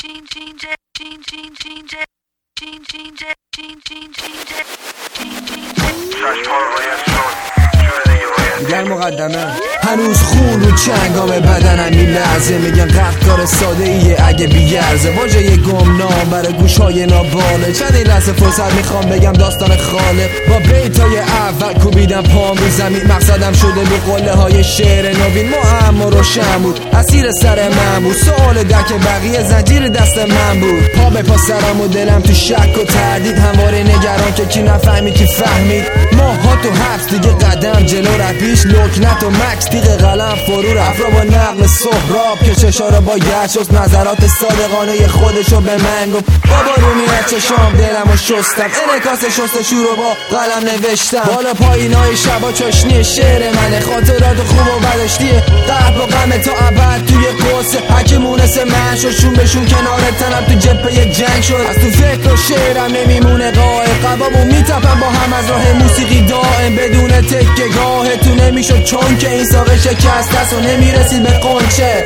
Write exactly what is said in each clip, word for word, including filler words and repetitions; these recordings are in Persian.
دیگر مقدمه هنوز خون رو چنگام بدنم میلرزه، میگن قطار ساده ایه اگه بیگرزه، واژه گمنام برای گوشهای ناباله. چند این لحظه فرصت میخوام بگم داستان خالق، با بیتای اول کوبیدم پام رو زمین، مقصدم شده به قله های شعر نوین. معما روشن بود، اسیر سر من بود، سوال دک بقیه زنجیر دست من بود. پا به پا سرم و دلم تو شک و تردید، همواره نگران که کی نفهمی کی فهمید. ماها تو حبس دیگه قدم جلو رفیش، لکنت و مکس تیغ قلم فرو رفت را با نقل سهراب که چشارا با گرشست، نظرات صادقانه خودشو به من گفت. بابا رومی از چشام دلمو شستم، انعکاس شستشو رو با قلم نوشتم. بالا پایینای شبا چاشنی شعر منه، خاطرات خوب و بدشتیه، قلب و غم تا ابد توی قصه. هرکی مونسه من شد شون بشون کنار تنم تو جبه یک جنگ شد. از تو فکر و شعرم نمیمونه قائل، قبابو میتپم با هم از راه موسیقی دائم، بدون تکه گاه تو نمیشد چون که این ساقه شکست است و نمیرسید به قنچه.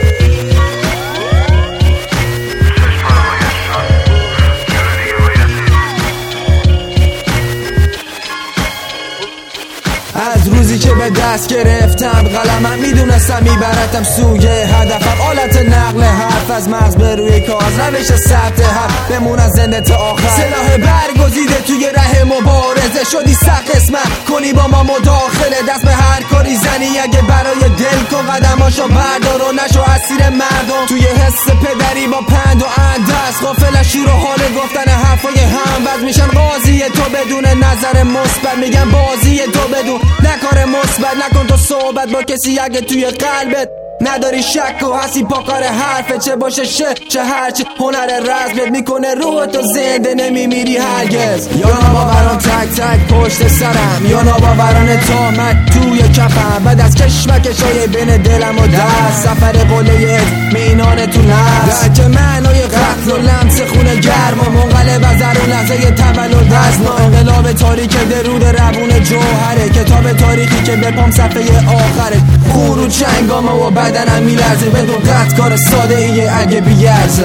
از روزی که به دست گرفتم قلمم، میدونستم میبرتم سوی هدفم. آلت نقل حرف از مغز به روی کاغذ، روش ثبت حرف بمون از زنده تا آخر. سلاح برگزیده توی ره مبارزه، شدی سخت قسمت کنی با ما مداخله. دست به هر کاری زنی اگه برای دل کن، قدماشو بردار و نشو اسیر مردم. توی حس پدری با پند و اندست، غافل از شور و حال گفتن حرفای هموز. میشن قاضی تو بدون نظر مثبت، میگن بازی تو بدون نکار مثبت. نکن تو صحبت با کسی اگه توی قلبت نداری شک و هستی پاکار حرفه. چه باشه شه چه هرچی، هنر رزمت میکنه روح تو زنده، نمیمیری هرگز. یا ناباوران تک تک پشت سرم، یا ناباوران تامت توی کفم. بعد از کشمکشای بین دلم و دست، سفر قله مینان تو نفس. درک معنای قتل و لمس خونه گرم و منقلب از درون لحظه تولد دست. ما انقلاب تاریک درود روون جوهره، کتاب تاریخی که به پام صفحه آخره. خون رو چنگام و بدنم میلرزه، بدون قطع کار ساده ایه اگه بیارزه.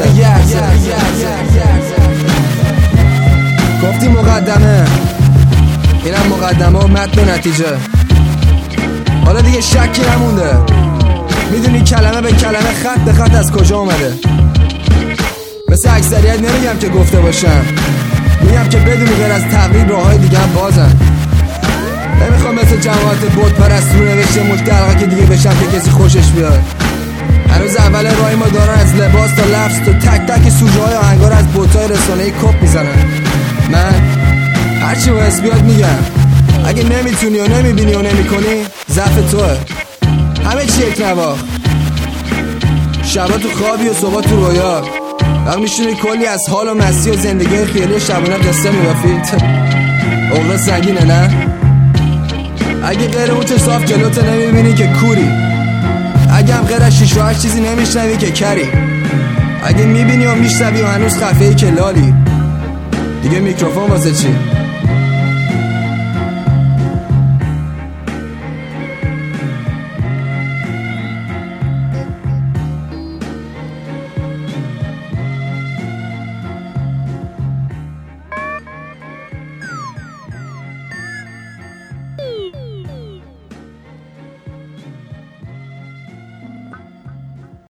گفتی مقدمه، اینم مقدمه و متن و نتیجه. حالا دیگه شکی نمونده، میدونی کلمه به کلمه خط به خط از کجا اومده. مثل اکثریت نمیگم که گفته باشم، میگم که بدونی غیر از تقریب راههای دیگه هم بازن. نمیخوام مثل جماعت بود پرست رو نوشته مشترقه که دیگه بشم که کسی خوشش بیاد. هنوز اول راهی ما دارن از لباس تا لفظ تو تک تک سوژه های آهنگار از بوتای رسانه‌ای کپ میزنن. من هرچی باعث بیاد میگم، اگه نمیتونی و نمیبینی و نمیکنی ضعف توه. همه چی یک نواخ، شبا تو خوابی و صبح تو رویا، وقت میشونی کلی از حال و مستی و زندگی خیلی شبانه قصه میبافید. اوقات سنگینه نه؟ اگه غیر اون صاف جلوت نمیبینی که کوری، اگه هم غیر از شیش و هشت چیزی نمیشنوی که کری، اگه میبینی و میشنوی و هنوز خفه‌ای که لالی، دیگه میکروفون واسه چی؟